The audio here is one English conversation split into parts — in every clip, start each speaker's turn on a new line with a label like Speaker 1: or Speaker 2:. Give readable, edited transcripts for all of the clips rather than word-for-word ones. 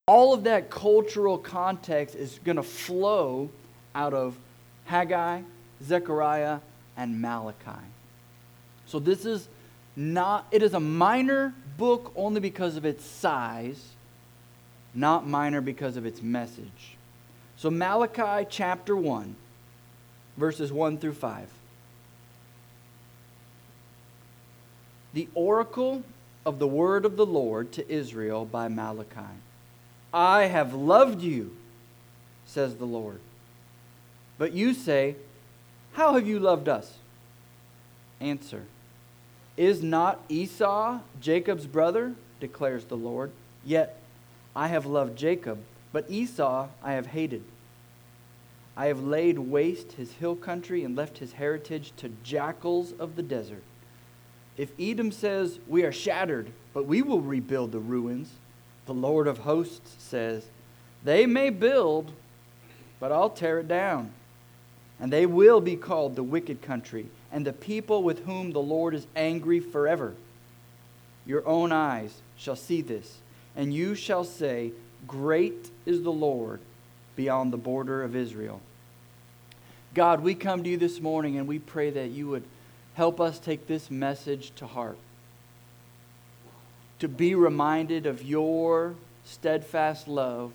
Speaker 1: All of that cultural context is going to flow out of Haggai, Zechariah, and Malachi. So this is not, it is a minor book only because of its size, not minor because of its message. So Malachi chapter 1, verses 1 through 5. The oracle of the word of the Lord to Israel by Malachi. I have loved you, says the Lord. But you say, how have you loved us? Answer, is not Esau Jacob's brother, declares the Lord? Yet I have loved Jacob, but Esau I have hated. I have laid waste his hill country and left his heritage to jackals of the desert. If Edom says, we are shattered, but we will rebuild the ruins, the Lord of hosts says, they may build, but I'll tear it down. And they will be called the wicked country, and the people with whom the Lord is angry forever. Your own eyes shall see this, and you shall say, great is the Lord beyond the border of Israel. God, we come to you this morning and we pray that you would help us take this message to heart. To be reminded of your steadfast love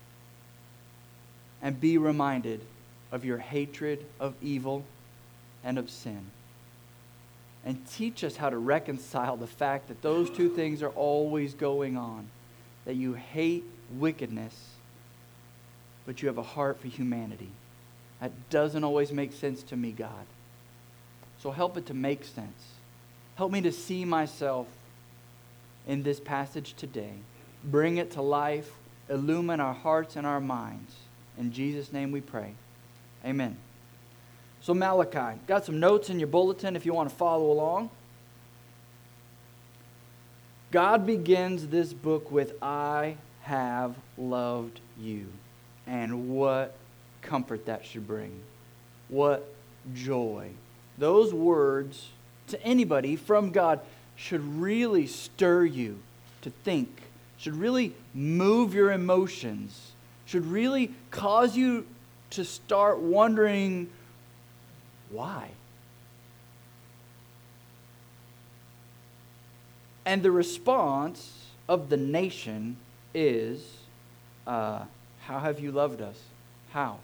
Speaker 1: and be reminded of your hatred of evil and of sin. And teach us how to reconcile the fact that those two things are always going on. That you hate wickedness, but you have a heart for humanity. That doesn't always make sense to me, God. So help it to make sense. Help me to see myself in this passage today. Bring it to life. Illumine our hearts and our minds. In Jesus' name we pray. Amen. So Malachi, got some notes in your bulletin if you want to follow along. God begins this book with, I have loved you. And what comfort that should bring. What joy. Those words to anybody from God should really stir you to think, should really move your emotions, should really cause you to start wondering why. And the response of the nation is, how have you loved us? How?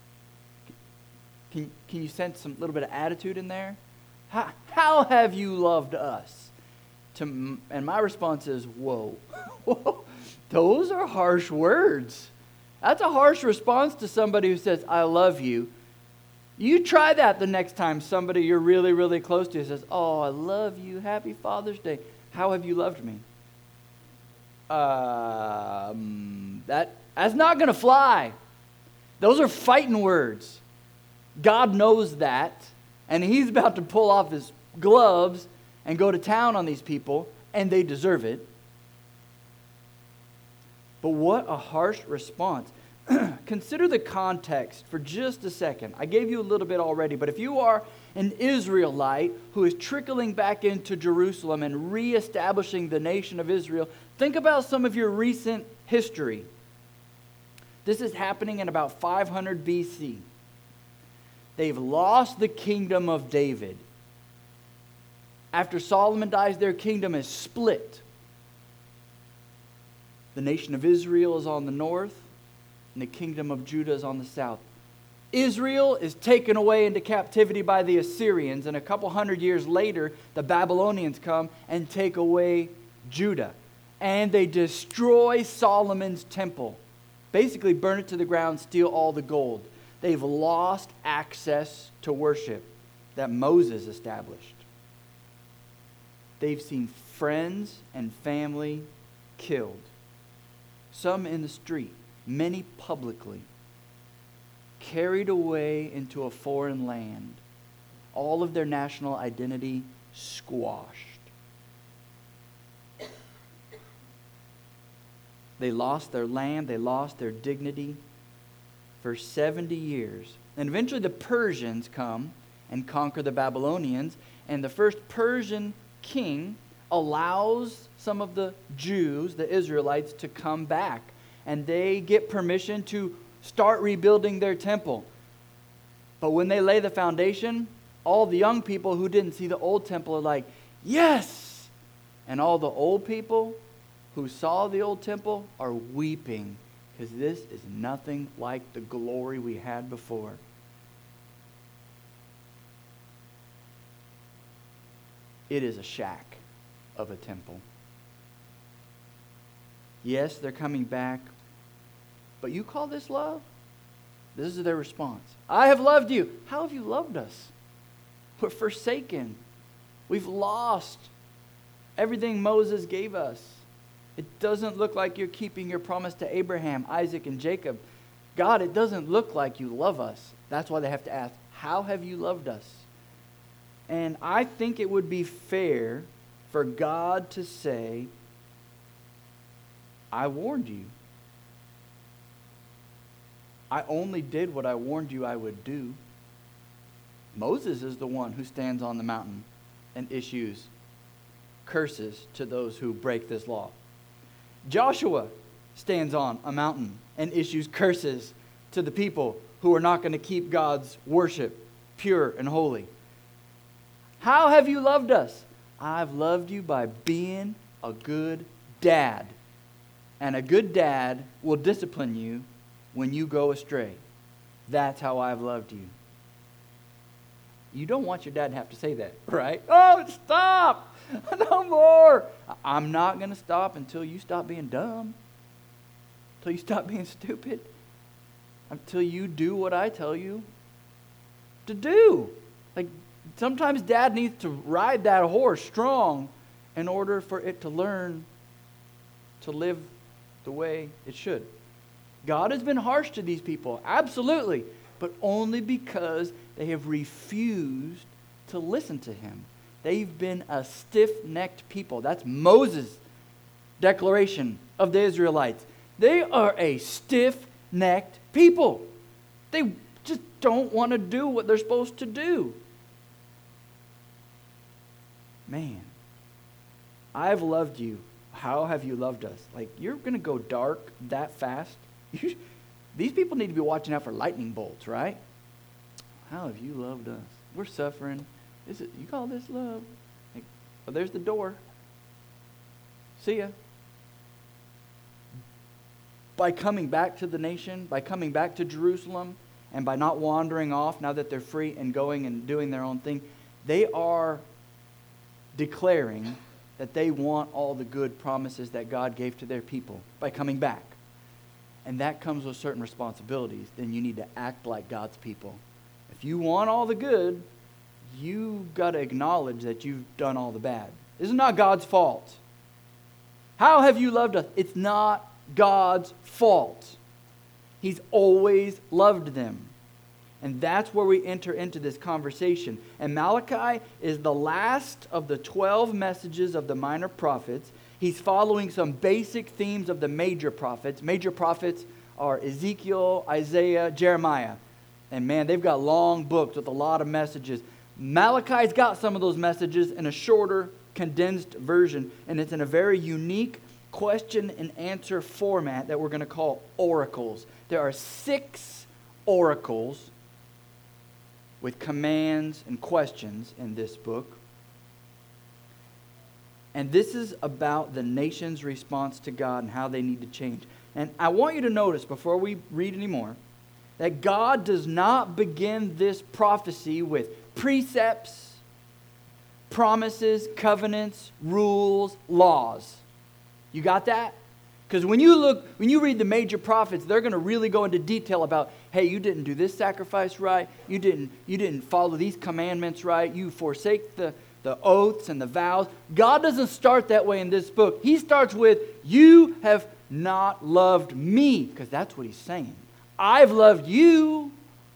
Speaker 1: Can you sense some little bit of attitude in there? How have you loved us? And my response is, whoa. Those are harsh words. That's a harsh response to somebody who says, I love you. You try that the next time somebody you're really, really close to says, oh, I love you. Happy Father's Day. How have you loved me? That's not going to fly. Those are fighting words. God knows that, and he's about to pull off his gloves and go to town on these people, and they deserve it. But what a harsh response. Consider the context for just a second. I gave you a little bit already, but if you are an Israelite who is trickling back into Jerusalem and reestablishing the nation of Israel, think about some of your recent history. This is happening in about 500 BC. They've lost the kingdom of David. After Solomon dies, their kingdom is split. The nation of Israel is on the north, and the kingdom of Judah is on the south. Israel is taken away into captivity by the Assyrians, and a couple hundred years later, the Babylonians come and take away Judah. And they destroy Solomon's temple. Basically burn it to the ground, steal all the gold. They've lost access to worship that Moses established. They've seen friends and family killed. Some in the street, many publicly. Carried away into a foreign land. All of their national identity squashed. They lost their land, they lost their dignity for 70 years. And eventually the Persians come and conquer the Babylonians, and the first Persian king allows some of the Jews, the Israelites, to come back. and they get permission to start rebuilding their temple. But when they lay the foundation, all the young people who didn't see the old temple are like, yes! And all the old people who saw the old temple are weeping because this is nothing like the glory we had before. It is a shack of a temple. Yes, they're coming back, but you call this love? This is their response. I have loved you. How have you loved us? We're forsaken. We've lost everything Moses gave us. It doesn't look like you're keeping your promise to Abraham, Isaac, and Jacob. God, it doesn't look like you love us. That's why they have to ask, how have you loved us? And I think it would be fair for God to say, I warned you. I only did what I warned you I would do. Moses is the one who stands on the mountain and issues curses to those who break this law. Joshua stands on a mountain and issues curses to the people who are not going to keep God's worship pure and holy. How have you loved us? I've loved you by being a good dad. And a good dad will discipline you when you go astray. That's how I've loved you. You don't want your dad to have to say that, right? Oh, stop! No more! I'm not going to stop until you stop being dumb. Until you stop being stupid. Until you do what I tell you to do. Like, sometimes dad needs to ride that horse strong in order for it to learn to live the way it should. God has been harsh to these people, absolutely, but only because they have refused to listen to him. They've been a stiff-necked people. That's Moses' declaration of the Israelites. They are a stiff-necked people. They just don't want to do what they're supposed to do. Man, I've loved you. How have you loved us? Like, you're going to go dark that fast? These people need to be watching out for lightning bolts, right? How have you loved us? We're suffering. You call this love? Like, well, there's the door. See ya. By coming back to the nation, by coming back to Jerusalem, and by not wandering off now that they're free and going and doing their own thing, they are declaring that they want all the good promises that God gave to their people by coming back. And that comes with certain responsibilities. Then you need to act like God's people. If you want all the good, you got to acknowledge that you've done all the bad. This is not God's fault. How have you loved us? It's not God's fault. He's always loved them. And that's where we enter into this conversation. And Malachi is the last of the 12 messages of the minor prophets. He's following some basic themes of the major prophets. Major prophets are Ezekiel, Isaiah, Jeremiah. And man, they've got long books with a lot of messages. Malachi's got some of those messages in a shorter, condensed version. And it's in a very unique question and answer format that we're going to call oracles. There are 6 oracles with commands and questions in this book. And this is about the nation's response to God and how they need to change. And I want you to notice, before we read anymore, that God does not begin this prophecy with precepts, promises, covenants, rules, laws. You got that? Because when you read the major prophets, they're going to really go into detail about, hey, you didn't do this sacrifice right. You didn't follow these commandments right. You forsake the oaths and the vows. God doesn't start that way in this book. He starts with, you have not loved me, because that's what he's saying. I've loved you.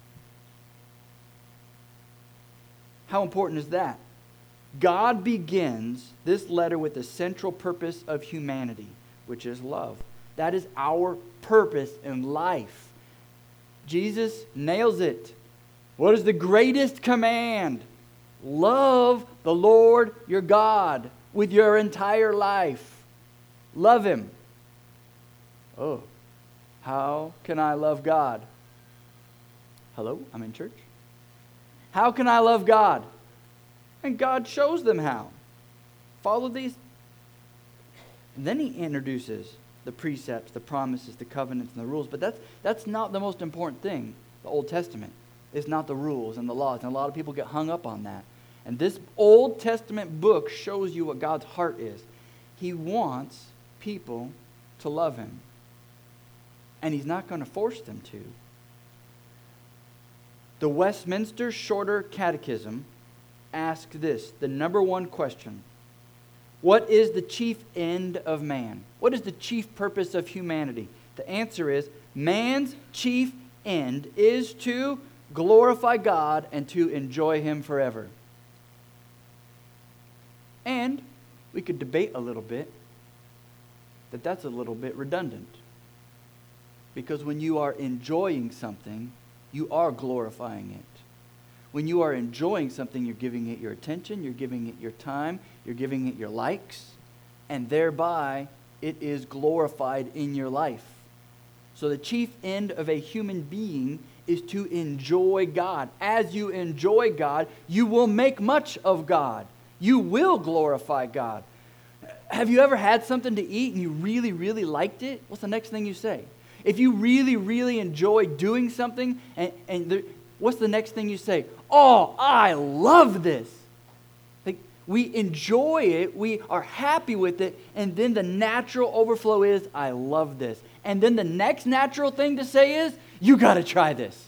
Speaker 1: How important is that? God begins this letter with the central purpose of humanity, which is love. That is our purpose in life. Jesus nails it. What is the greatest command? Love the Lord your God with your entire life. Love him. Oh, How can I love God? Hello, I'm in church. How can I love God? And God shows them how. Follow these. And then he introduces the precepts, the promises, the covenants, and the rules. But that's not the most important thing. The Old Testament is not the rules and the laws. And a lot of people get hung up on that. And this Old Testament book shows you what God's heart is. He wants people to love him. And he's not going to force them to. The Westminster Shorter Catechism asks this, the number one question. What is the chief end of man? What is the chief purpose of humanity? The answer is, man's chief end is to glorify God and to enjoy him forever. And we could debate a little bit that that's a little bit redundant. Because when you are enjoying something, you are glorifying it. When you are enjoying something, you're giving it your attention, you're giving it your time, you're giving it your likes, and thereby it is glorified in your life. So the chief end of a human being is to enjoy God. As you enjoy God, you will make much of God. You will glorify God. Have you ever had something to eat and you really, really liked it? What's the next thing you say? If you really, really enjoy doing something, what's the next thing you say? Oh, I love this. Like, we enjoy it, we are happy with it, and then the natural overflow is, I love this. And then the next natural thing to say is, you got to try this.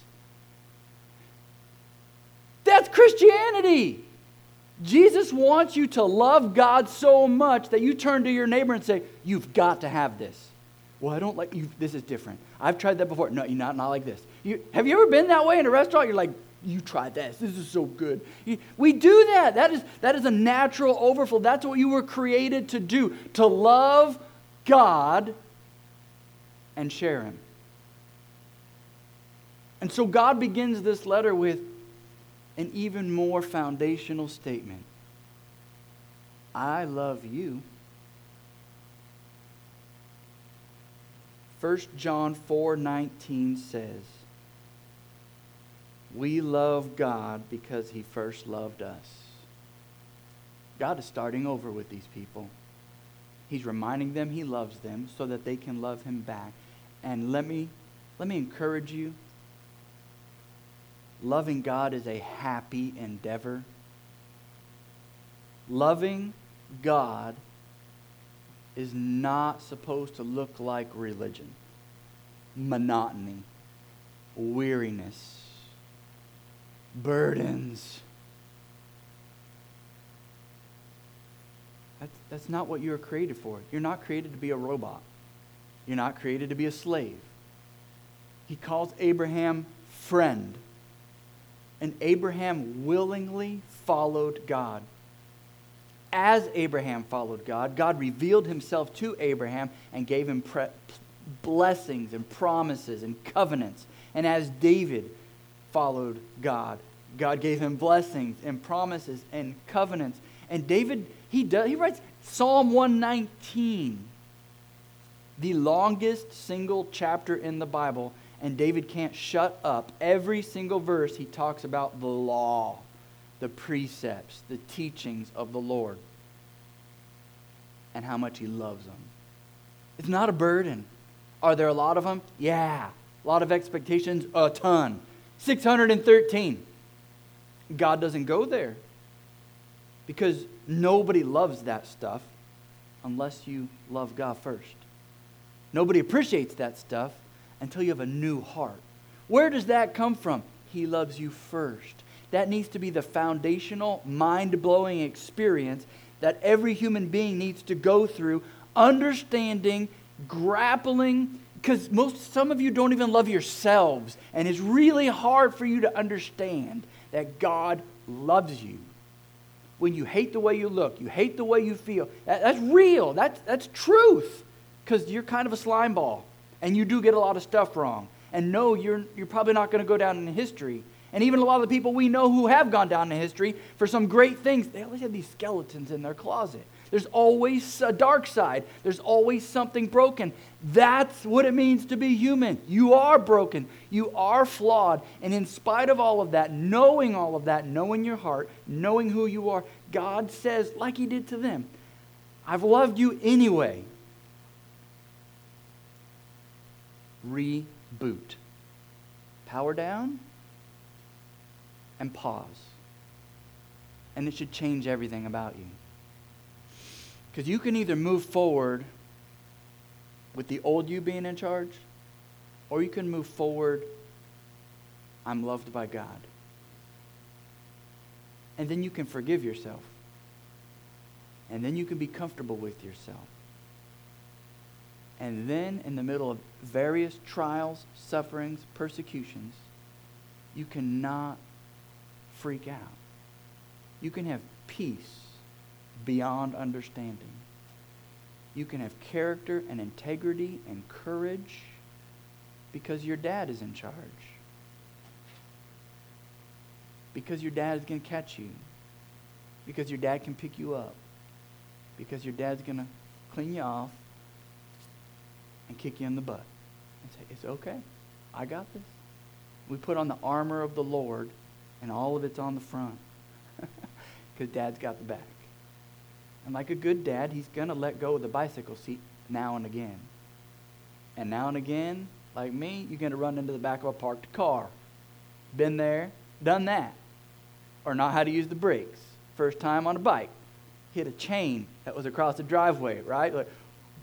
Speaker 1: That's Christianity. Jesus wants you to love God so much that you turn to your neighbor and say, you've got to have this. Well, I don't like you. This is different. I've tried that before. No, you're not like this. Have you ever been that way in a restaurant? You're like, you try this. This is so good. We do that. That is a natural overflow. That's what you were created to do. To love God and share him. And so God begins this letter with an even more foundational statement. I love you. 1 John 4:19 says, we love God because he first loved us. God is starting over with these people. He's reminding them he loves them so that they can love him back. And let me encourage you. Loving God is a happy endeavor. Loving God is not supposed to look like religion, monotony, weariness, burdens. That's not what you're created for. You're not created to be a robot. You're not created to be a slave. He calls Abraham friend. And Abraham willingly followed God. As Abraham followed God, God revealed himself to Abraham and gave him blessings and promises and covenants. And as David followed God, God gave him blessings and promises and covenants. And David, he writes Psalm 119, the longest single chapter in the Bible. And David can't shut up. Every single verse he talks about the law, the precepts, the teachings of the Lord, and how much he loves them. It's not a burden. Are there a lot of them? Yeah. A lot of expectations? A ton. 613. God doesn't go there because nobody loves that stuff unless you love God first. Nobody appreciates that stuff until you have a new heart. Where does that come from? He loves you first. That needs to be the foundational, mind-blowing experience that every human being needs to go through, understanding, grappling, because some of you don't even love yourselves, and it's really hard for you to understand that God loves you. When you hate the way you look, you hate the way you feel, that's real, that's truth, because you're kind of a slime ball. And you do get a lot of stuff wrong. And no, you're probably not going to go down in history. And even a lot of the people we know who have gone down in history for some great things, they always have these skeletons in their closet. There's always a dark side. There's always something broken. That's what it means to be human. You are broken. You are flawed. And in spite of all of that, knowing your heart, knowing who you are, God says, like He did to them, I've loved you anyway. Reboot. Power down and pause. And it should change everything about you. Because you can either move forward with the old you being in charge, or you can move forward, I'm loved by God. And then you can forgive yourself. And then you can be comfortable with yourself. And then in the middle of various trials, sufferings, persecutions, you cannot freak out. You can have peace beyond understanding. You can have character and integrity and courage because your dad is in charge. Because your dad is going to catch you. Because your dad can pick you up. Because your dad's going to clean you off and kick you in the butt and say, it's okay. I got this. We put on the armor of the Lord and all of it's on the front. Because Dad's got the back. And like a good dad, He's going to let go of the bicycle seat now and again. And now and again, like me, you're going to run into the back of a parked car. Been there, done that. Or not how to use the brakes. First time on a bike. Hit a chain that was across the driveway, right? Like,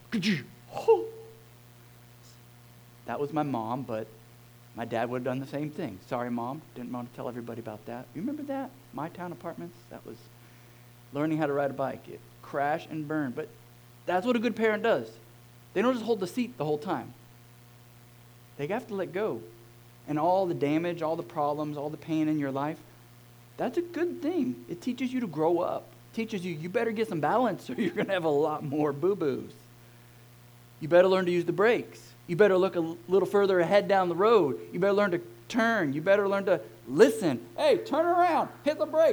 Speaker 1: that was my mom, but my dad would have done the same thing. Sorry, Mom. Didn't want to tell everybody about that. You remember that? My Town Apartments? That was learning how to ride a bike. It crash and burn. But that's what a good parent does. They don't just hold the seat the whole time. They have to let go. And all the damage, all the problems, all the pain in your life, that's a good thing. It teaches you to grow up. It teaches you better get some balance or you're going to have a lot more boo-boos. You better learn to use the brakes. You better look a little further ahead down the road. You better learn to turn. You better learn to listen. Hey, turn around. Hit the brake.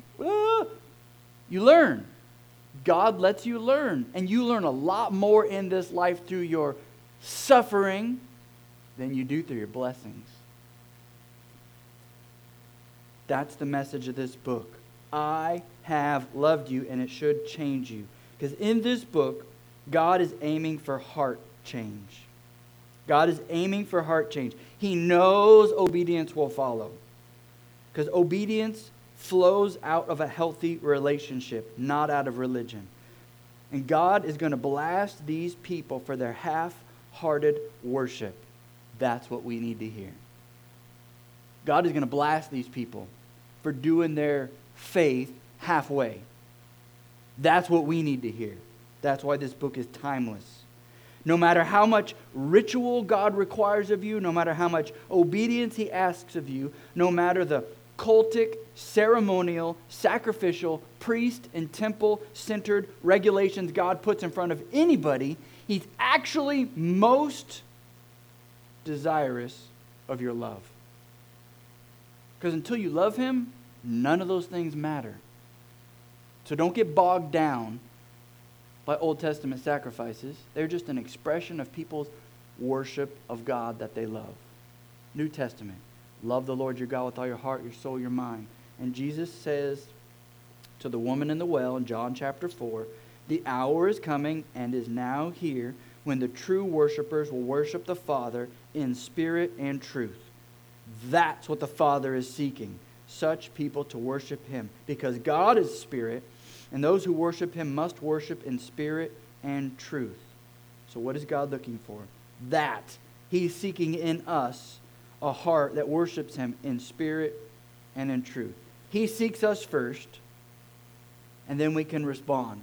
Speaker 1: You learn. God lets you learn. And you learn a lot more in this life through your suffering than you do through your blessings. That's the message of this book. I have loved you, and it should change you. Because in this book, God is aiming for heart change. God is aiming for heart change. He knows obedience will follow. Because obedience flows out of a healthy relationship, not out of religion. And God is going to blast these people for their half-hearted worship. That's what we need to hear. God is going to blast these people for doing their faith halfway. That's what we need to hear. That's why this book is timeless. No matter how much ritual God requires of you, no matter how much obedience He asks of you, no matter the cultic, ceremonial, sacrificial, priest, and temple-centered regulations God puts in front of anybody, He's actually most desirous of your love. Because until you love Him, none of those things matter. So don't get bogged down by Old Testament sacrifices. They're just an expression of people's worship of God that they love. New Testament. Love the Lord your God with all your heart, your soul, your mind. And Jesus says to the woman in the well in John chapter 4, the hour is coming and is now here when the true worshipers will worship the Father in spirit and truth. That's what the Father is seeking. Such people to worship Him. Because God is spirit, and those who worship Him must worship in spirit and truth. So what is God looking for? That. He's seeking in us a heart that worships Him in spirit and in truth. He seeks us first, and then we can respond.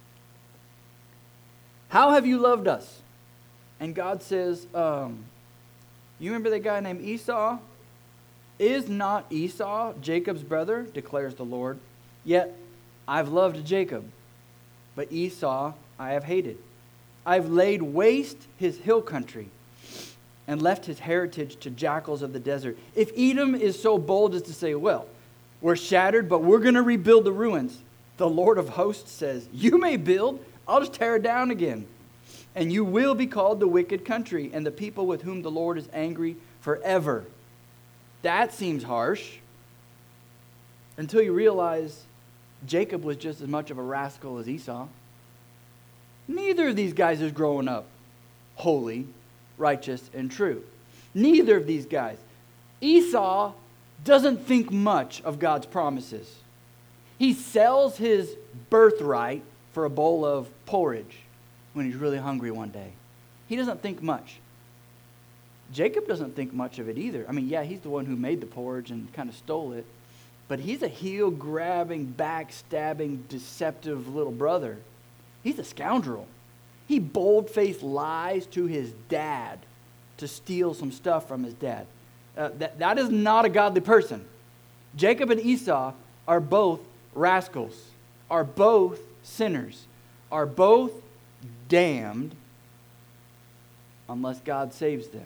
Speaker 1: How have you loved us? And God says, you remember that guy named Esau? Is not Esau Jacob's brother, declares the Lord. Yet I've loved Jacob, but Esau I have hated. I've laid waste his hill country and left his heritage to jackals of the desert. If Edom is so bold as to say, well, we're shattered, but we're going to rebuild the ruins, The Lord of hosts says, you may build, I'll just tear it down again. And you will be called the wicked country, and the people with whom the Lord is angry forever. That seems harsh. Until you realize Jacob was just as much of a rascal as Esau. Neither of these guys is growing up holy, righteous, and true. Neither of these guys. Esau doesn't think much of God's promises. He sells his birthright for a bowl of porridge when he's really hungry one day. He doesn't think much. Jacob doesn't think much of it either. I mean, yeah, he's the one who made the porridge and kind of stole it. But he's a heel-grabbing, backstabbing, deceptive little brother. He's a scoundrel. He bold-faced lies to his dad to steal some stuff from his dad. That is not a godly person. Jacob and Esau are both rascals, are both sinners, are both damned unless God saves them.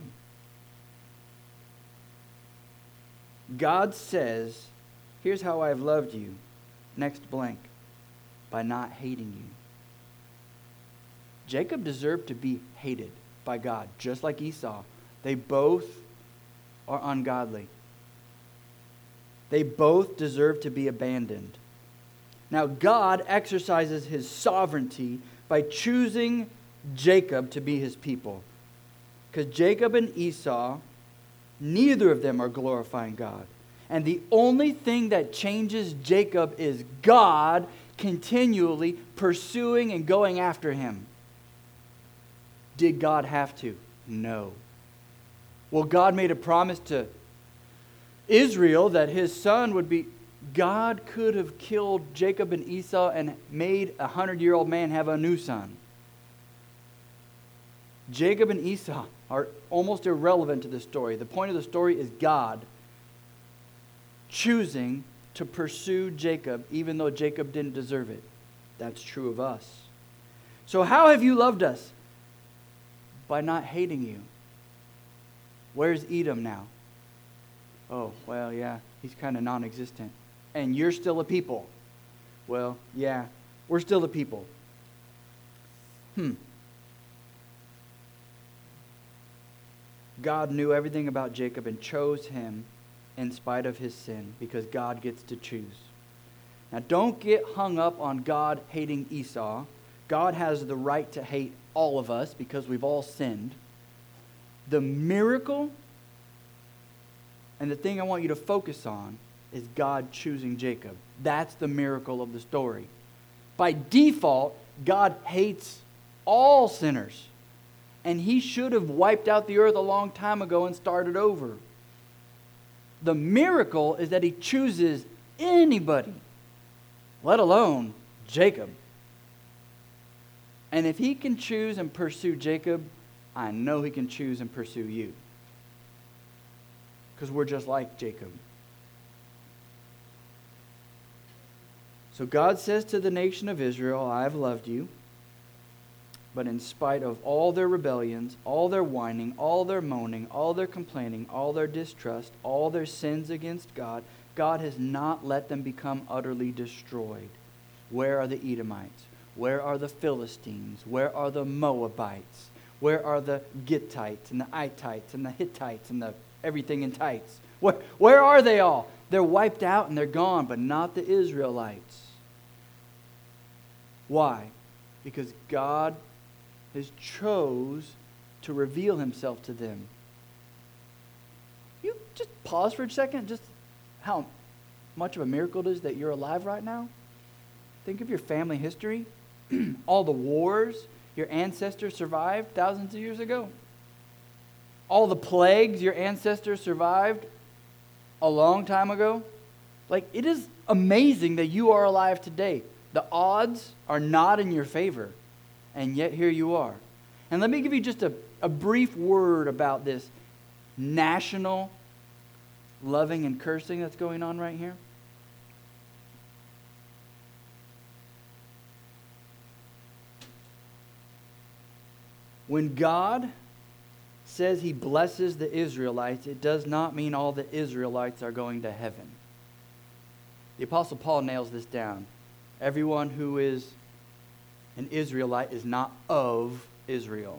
Speaker 1: God says, here's how I've loved you, next blank, by not hating you. Jacob deserved to be hated by God, just like Esau. They both are ungodly. They both deserve to be abandoned. Now, God exercises his sovereignty by choosing Jacob to be his people. Because Jacob and Esau, neither of them are glorifying God. And the only thing that changes Jacob is God continually pursuing and going after him. Did God have to? No. Well, God made a promise to Israel that his son would be... God could have killed Jacob and Esau and made a 100-year-old man have a new son. Jacob and Esau are almost irrelevant to the story. The point of the story is God choosing to pursue Jacob even though Jacob didn't deserve it. That's true of us. So how have you loved us? By not hating you. Where's Edom now? Oh, well, yeah, he's kind of non-existent. And you're still a people. Well, yeah, we're still a people. God knew everything about Jacob and chose him in spite of his sin because God gets to choose. Now, don't get hung up on God hating Esau. God has the right to hate all of us because we've all sinned. The miracle and the thing I want you to focus on is God choosing Jacob. That's the miracle of the story. By default, God hates all sinners. And he should have wiped out the earth a long time ago and started over. The miracle is that he chooses anybody, let alone Jacob. And if he can choose and pursue Jacob, I know he can choose and pursue you. Because we're just like Jacob. So God says to the nation of Israel, I've loved you. But in spite of all their rebellions, all their whining, all their moaning, all their complaining, all their distrust, all their sins against God, God has not let them become utterly destroyed. Where are the Edomites? Where are the Philistines? Where are the Moabites? Where are the Gittites and the Itites and the Hittites and the everything in tights? Where are they all? They're wiped out and they're gone, but not the Israelites. Why? Because God has chose to reveal himself to them. You just pause for a second, just how much of a miracle it is that you're alive right now. Think of your family history, all the wars your ancestors survived thousands of years ago. All the plagues your ancestors survived a long time ago. Like, it is amazing that you are alive today. The odds are not in your favor, and yet here you are. And let me give you just a brief word about this national loving and cursing that's going on right here. When God says he blesses the Israelites, it does not mean all the Israelites are going to heaven. The Apostle Paul nails this down. Everyone who is an Israelite is not of Israel.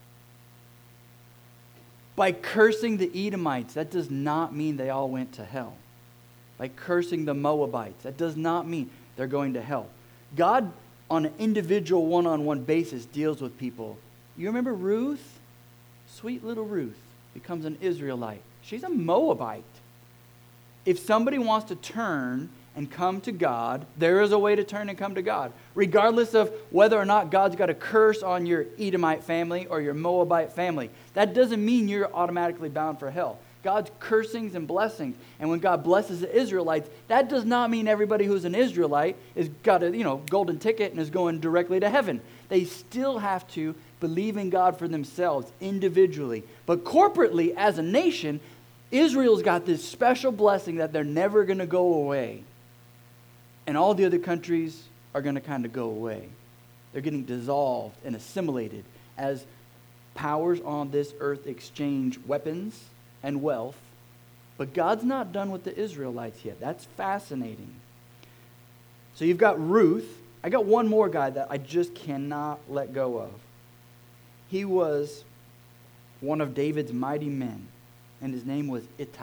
Speaker 1: By cursing the Edomites, that does not mean they all went to hell. By cursing the Moabites, that does not mean they're going to hell. God, on an individual one-on-one basis, deals with people. You remember Ruth? Sweet little Ruth becomes an Israelite. She's a Moabite. If somebody wants to turn and come to God, there is a way to turn and come to God. Regardless of whether or not God's got a curse on your Edomite family or your Moabite family. That doesn't mean you're automatically bound for hell. God's cursings and blessings. And when God blesses the Israelites, that does not mean everybody who's an Israelite has got a golden ticket and is going directly to heaven. They still have to believe in God for themselves individually. But corporately, as a nation, Israel's got this special blessing that they're never going to go away. And all the other countries are going to kind of go away. They're getting dissolved and assimilated as powers on this earth exchange weapons and wealth. But God's not done with the Israelites yet. That's fascinating. So you've got Ruth. I got one more guy that I just cannot let go of. He was one of David's mighty men, and his name was Ittai.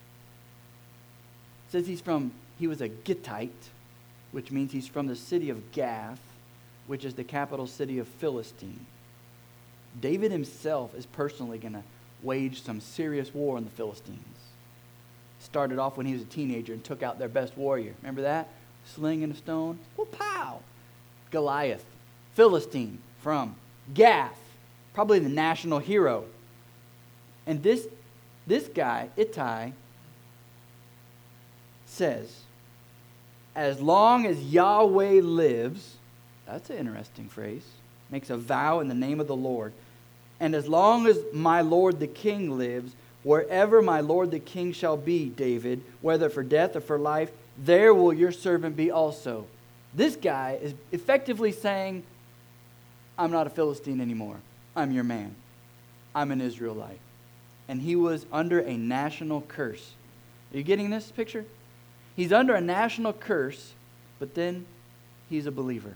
Speaker 1: It says he was a Gittite, which means he's from the city of Gath, which is the capital city of Philistine. David himself is personally going to wage some serious war on the Philistines. Started off when he was a teenager and took out their best warrior. Remember that? Sling and a stone. Well, pow! Goliath, Philistine from Gath, probably the national hero. And this guy, Ittai, says, as long as Yahweh lives, that's an interesting phrase, makes a vow in the name of the Lord, and as long as my Lord the king lives, wherever my Lord the king shall be, David, whether for death or for life, there will your servant be also. This guy is effectively saying, I'm not a Philistine anymore. I'm your man. I'm an Israelite. And he was under a national curse. Are you getting this picture? He's under a national curse, but then he's a believer.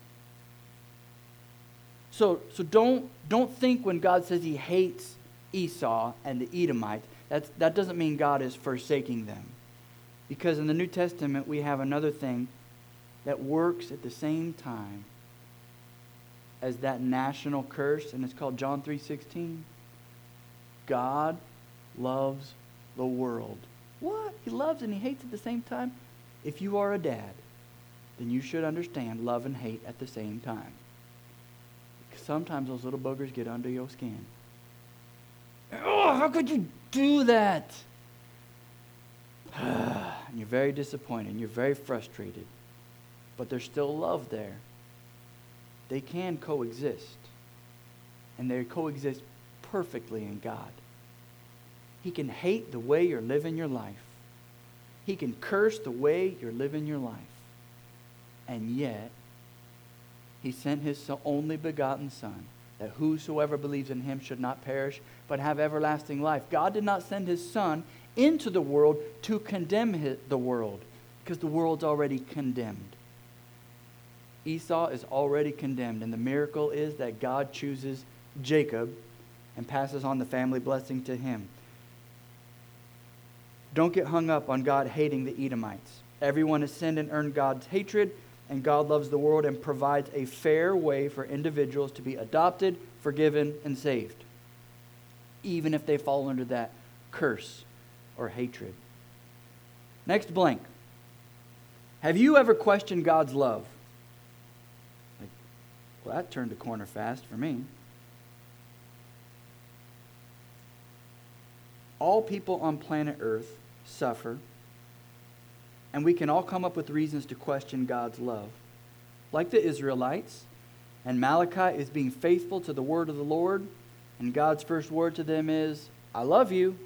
Speaker 1: So don't think when God says he hates Esau and the Edomites, that doesn't mean God is forsaking them. Because in the New Testament, we have another thing that works at the same time as that national curse, and it's called John 3:16. God loves the world. What? He loves and he hates at the same time? If you are a dad, then you should understand love and hate at the same time. Because sometimes those little boogers get under your skin. Oh, how could you do that? And you're very disappointed and you're very frustrated. But there's still love there. They can coexist. And they coexist perfectly in God. He can hate the way you're living your life. He can curse the way you're living your life. And yet, he sent his only begotten Son, that whosoever believes in him should not perish, but have everlasting life. God did not send his Son into the world to condemn the world, because the world's already condemned. Esau is already condemned, and the miracle is that God chooses Jacob and passes on the family blessing to him. Don't get hung up on God hating the Edomites. Everyone has sinned and earned God's hatred, and God loves the world and provides a fair way for individuals to be adopted, forgiven, and saved, even if they fall under that curse or hatred. Next blank. Have you ever questioned God's love? Well, that turned a corner fast for me. All people on planet Earth suffer, and we can all come up with reasons to question God's love. Like the Israelites, and Malachi is being faithful to the word of the Lord, and God's first word to them is, I love you.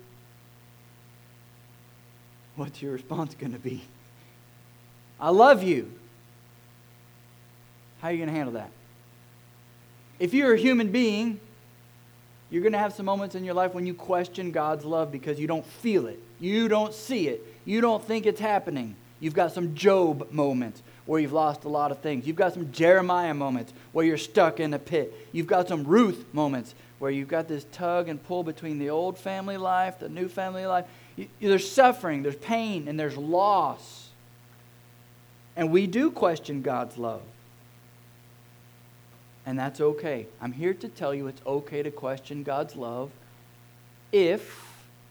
Speaker 1: What's your response going to be? I love you. How are you going to handle that? If you're a human being, you're going to have some moments in your life when you question God's love because you don't feel it. You don't see it. You don't think it's happening. You've got some Job moments where you've lost a lot of things. You've got some Jeremiah moments where you're stuck in a pit. You've got some Ruth moments where you've got this tug and pull between the old family life, the new family life. There's suffering, there's pain, and there's loss. And we do question God's love. And that's okay. I'm here to tell you it's okay to question God's love if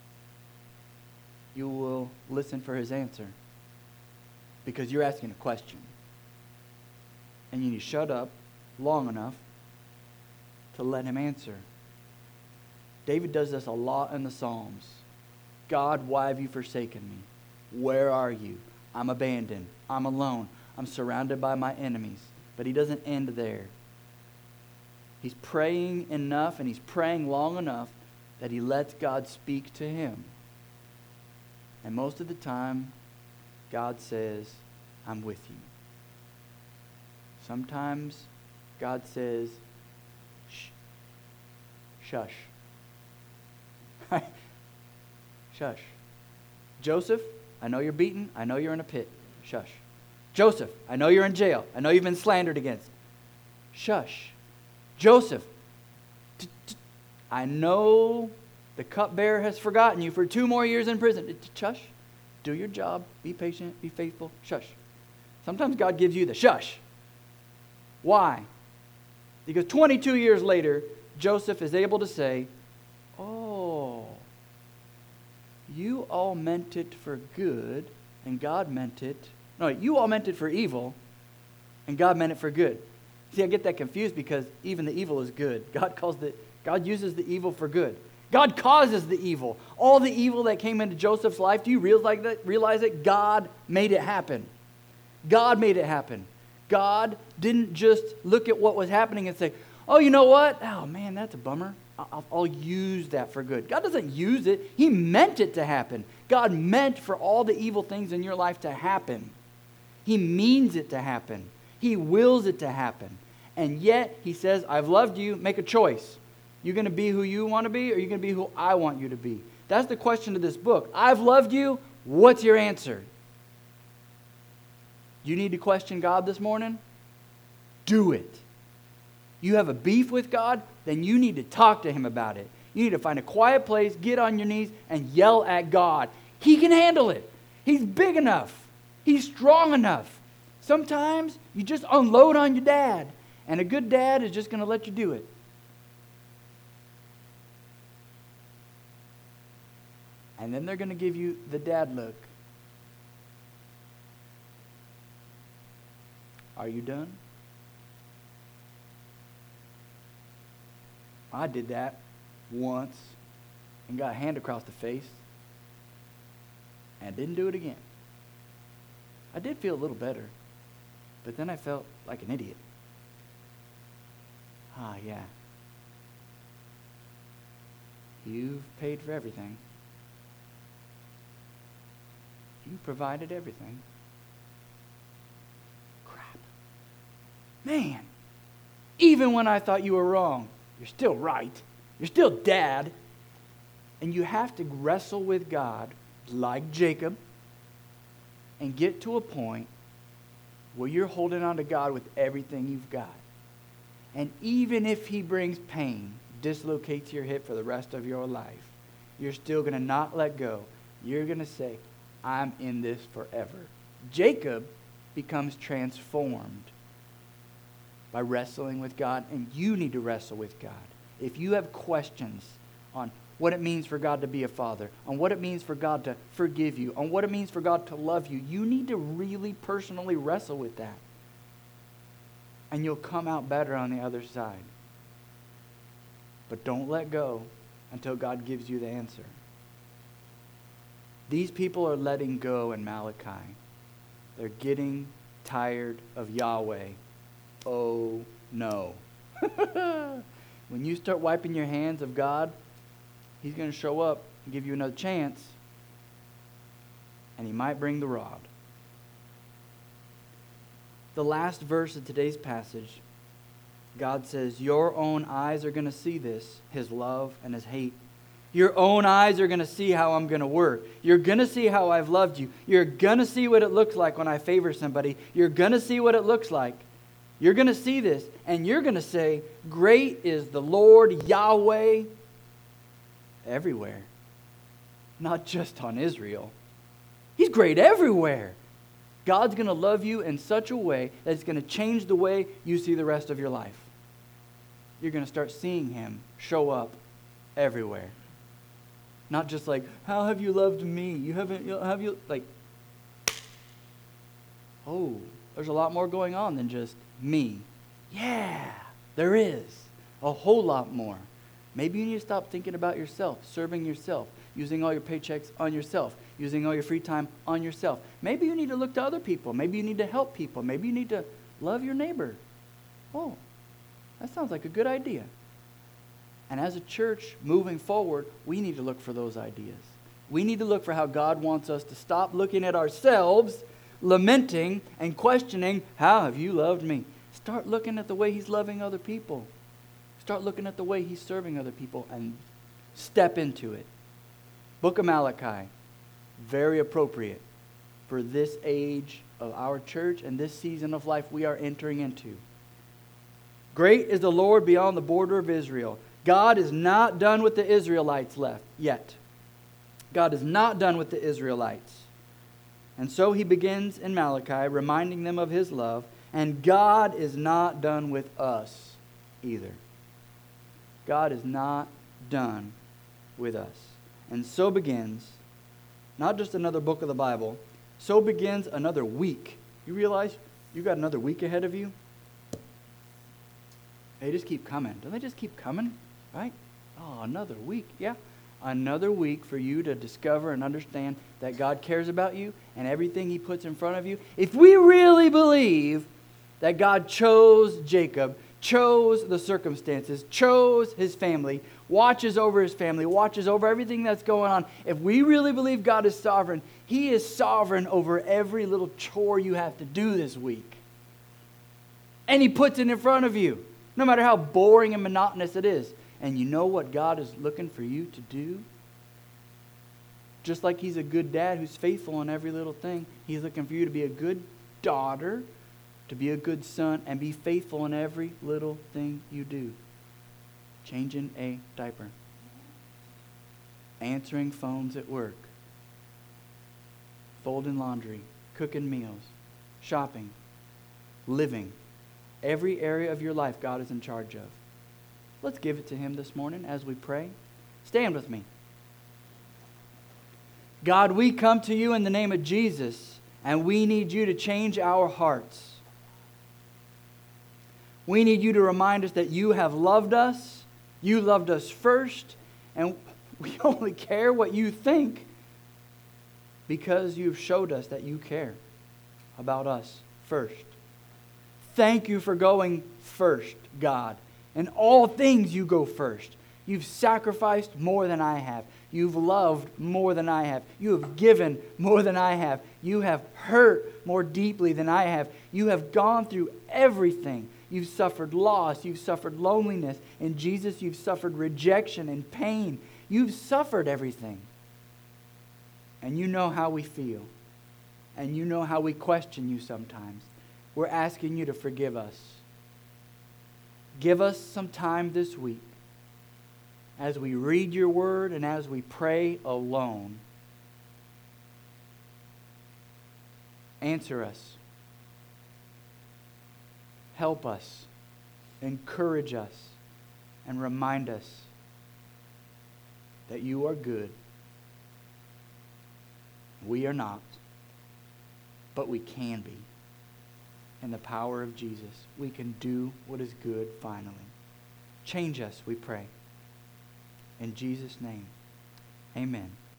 Speaker 1: you will listen for His answer. Because you're asking a question. And you need to shut up long enough to let Him answer. David does this a lot in the Psalms. God, why have you forsaken me? Where are you? I'm abandoned. I'm alone. I'm surrounded by my enemies. But he doesn't end there. He's praying enough and he's praying long enough that he lets God speak to him. And most of the time, God says, I'm with you. Sometimes God says, shh, shush. Shush. Joseph, I know you're beaten. I know you're in a pit. Shush. Joseph, I know you're in jail. I know you've been slandered against. Shush. Joseph, I know the cupbearer has forgotten you for 2 more years in prison. Shush. Do your job. Be patient. Be faithful. Shush. Sometimes God gives you the shush. Why? Because 22 years later, Joseph is able to say, oh, you all meant it for good, and God meant it. No, you all meant it for evil, and God meant it for good. See, I get that confused because even the evil is good. God uses the evil for good. God causes the evil. All the evil that came into Joseph's life, do you realize that God made it happen? God made it happen. God didn't just look at what was happening and say, oh, you know what? Oh, man, that's a bummer. I'll use that for good. God doesn't use it. He meant it to happen. God meant for all the evil things in your life to happen. He means it to happen. He wills it to happen. And yet, he says, I've loved you. Make a choice. You're going to be who you want to be, or you're going to be who I want you to be? That's the question of this book. I've loved you. What's your answer? You need to question God this morning? Do it. You have a beef with God? Then you need to talk to Him about it. You need to find a quiet place, get on your knees, and yell at God. He can handle it. He's big enough. He's strong enough. Sometimes you just unload on your dad, and a good dad is just going to let you do it. And then they're going to give you the dad look. Are you done? I did that once and got a hand across the face and didn't do it again. I did feel a little better, but then I felt like an idiot. Yeah. You've paid for everything. You provided everything. Crap. Man, even when I thought you were wrong, you're still right. You're still dad. And you have to wrestle with God like Jacob and get to a point where you're holding on to God with everything you've got. And even if He brings pain, dislocates your hip for the rest of your life, you're still going to not let go. You're going to say, I'm in this forever. Jacob becomes transformed by wrestling with God, and you need to wrestle with God. If you have questions on what it means for God to be a father, on what it means for God to forgive you, on what it means for God to love you, you need to really personally wrestle with that. And you'll come out better on the other side. But don't let go until God gives you the answer. These people are letting go in Malachi. They're getting tired of Yahweh. Oh, no. When you start wiping your hands of God, He's going to show up and give you another chance, and He might bring the rod. The last verse of today's passage, God says, your own eyes are going to see this, His love and His hate. Your own eyes are going to see how I'm going to work. You're going to see how I've loved you. You're going to see what it looks like when I favor somebody. You're going to see what it looks like. You're going to see this, and you're going to say, great is the Lord Yahweh everywhere. Not just on Israel. He's great everywhere. God's going to love you in such a way that it's going to change the way you see the rest of your life. You're going to start seeing Him show up everywhere. Not just like, how have you loved me? Oh, there's a lot more going on than just me. Yeah, there is. A whole lot more. Maybe you need to stop thinking about yourself, serving yourself, using all your paychecks on yourself, using all your free time on yourself. Maybe you need to look to other people. Maybe you need to help people. Maybe you need to love your neighbor. Oh, that sounds like a good idea. And as a church moving forward, we need to look for those ideas. We need to look for how God wants us to stop looking at ourselves, lamenting and questioning, how have you loved me? Start looking at the way He's loving other people. Start looking at the way He's serving other people and step into it. Book of Malachi, very appropriate for this age of our church and this season of life we are entering into. Great is the Lord beyond the border of Israel. God is not done with the Israelites left yet. God is not done with the Israelites. And so He begins in Malachi, reminding them of His love. And God is not done with us either. God is not done with us. And so begins, not just another book of the Bible, so begins another week. You realize you got another week ahead of you? They just keep coming. Don't they just keep coming? Right? Oh, another week. Yeah. Another week for you to discover and understand that God cares about you and everything He puts in front of you. If we really believe that God chose Jacob, chose the circumstances, chose his family, watches over his family, watches over everything that's going on. If we really believe God is sovereign, He is sovereign over every little chore you have to do this week. And He puts it in front of you, no matter how boring and monotonous it is. And you know what God is looking for you to do? Just like He's a good dad who's faithful in every little thing, He's looking for you to be a good daughter, to be a good son, and be faithful in every little thing you do. Changing a diaper. Answering phones at work. Folding laundry. Cooking meals. Shopping. Living. Every area of your life God is in charge of. Let's give it to Him this morning as we pray. Stand with me. God, we come to You in the name of Jesus, and we need You to change our hearts. We need You to remind us that You have loved us. You loved us first, and we only care what You think because You've showed us that You care about us first. Thank You for going first, God. In all things You go first. You've sacrificed more than I have. You've loved more than I have. You have given more than I have. You have hurt more deeply than I have. You have gone through everything. You've suffered loss. You've suffered loneliness. In Jesus, You've suffered rejection and pain. You've suffered everything. And You know how we feel. And You know how we question You sometimes. We're asking You to forgive us. Give us some time this week as we read Your word and as we pray alone. Answer us. Help us. Encourage us. And remind us that You are good. We are not. But we can be. In the power of Jesus, we can do what is good finally. Change us, we pray. In Jesus' name, amen.